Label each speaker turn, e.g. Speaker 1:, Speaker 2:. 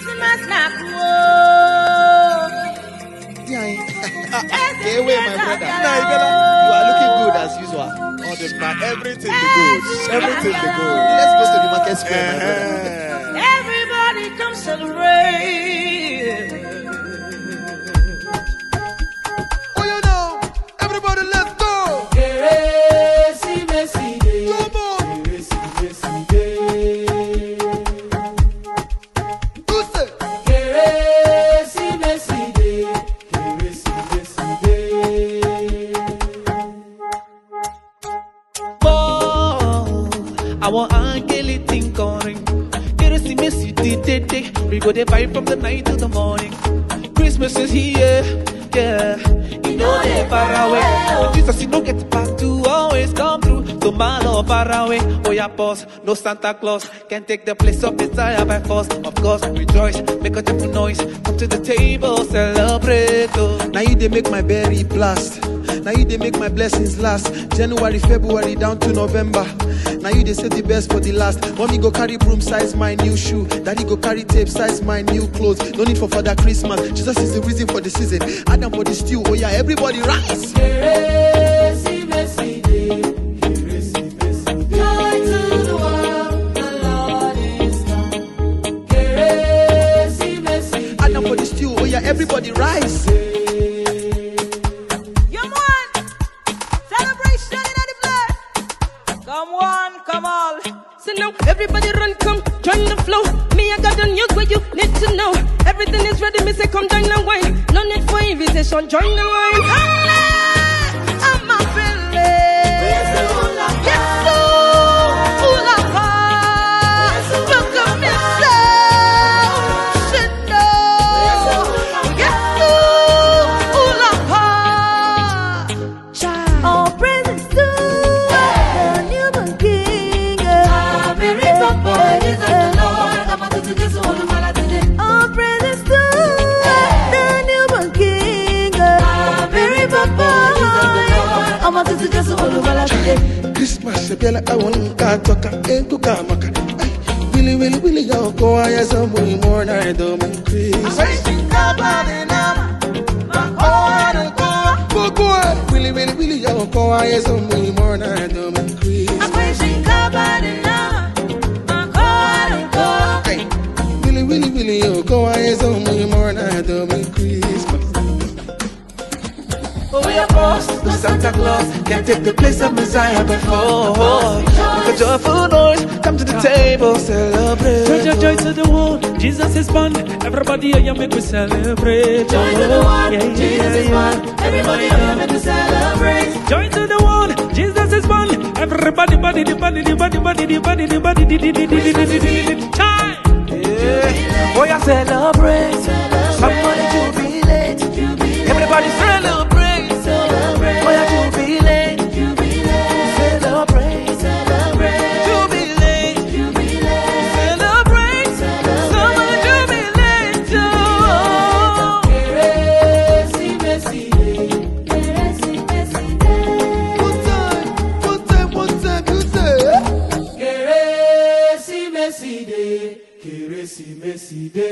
Speaker 1: Christmas now.
Speaker 2: Stay away, my brother. You are looking good as usual.
Speaker 3: All the everything the good. Everything the good.
Speaker 2: Let's go to the market square, my brother.
Speaker 1: Everybody come celebrate.
Speaker 2: Oh, you know, everybody, let's go.
Speaker 4: I want Angeli think on ring. Christmas day. We go the vibe from the night to the morning. Christmas is here, yeah. You know they're far away. But Jesus, you don't get back to always come through. So my love far away. Oh yeah, boss, no Santa Claus can take the place of Messiah by force. Of course, rejoice, make a joyful noise. Come to the table, celebrate. Oh.
Speaker 2: Now you they make my berry blast. Now you they make my blessings last. January, February, down to November. Now you they say the best for the last. Mommy go carry broom size my new shoe. Daddy go carry tape size my new clothes. No need for further Christmas. Jesus is the reason for the season. Adam for the stew. Oh yeah, everybody rise. Adam for the stew. Oh yeah, everybody rise.
Speaker 1: Come on. So now everybody run, come, join the flow. Me, I got the news where you need to know. Everything is ready, me say come join the wine. No need for invitation, join the wine. I'm a feeling. Yes, so, ooh, look at me, shit, no. Yes, so, ooh, all presents too.
Speaker 2: Christmas, I want to talk and cook a maca. Willy, y'all go. I have some more than I do. Christmas. Willy, y'all go. I have some more than I do. Willy, y'all go. I have some more than I do. Christmas.
Speaker 4: Oh, we are boss, no Santa Claus can't take the place of Messiah before. Make a joyful noise, come to the table, celebrate.
Speaker 5: Joy to the world, Jesus is born. Everybody here make we celebrate.
Speaker 1: Joy to the world, Jesus is born. Everybody here make we celebrate.
Speaker 5: Joy to the world, Jesus is born. Everybody, time.
Speaker 4: Yeah, oh yeah, celebrate. Somebody jubilate. Everybody celebrate. Oh yeah, jubilate. Celebrate. Jubilate. Celebrate. Somebody jubilate.
Speaker 2: Keresi Messi Day.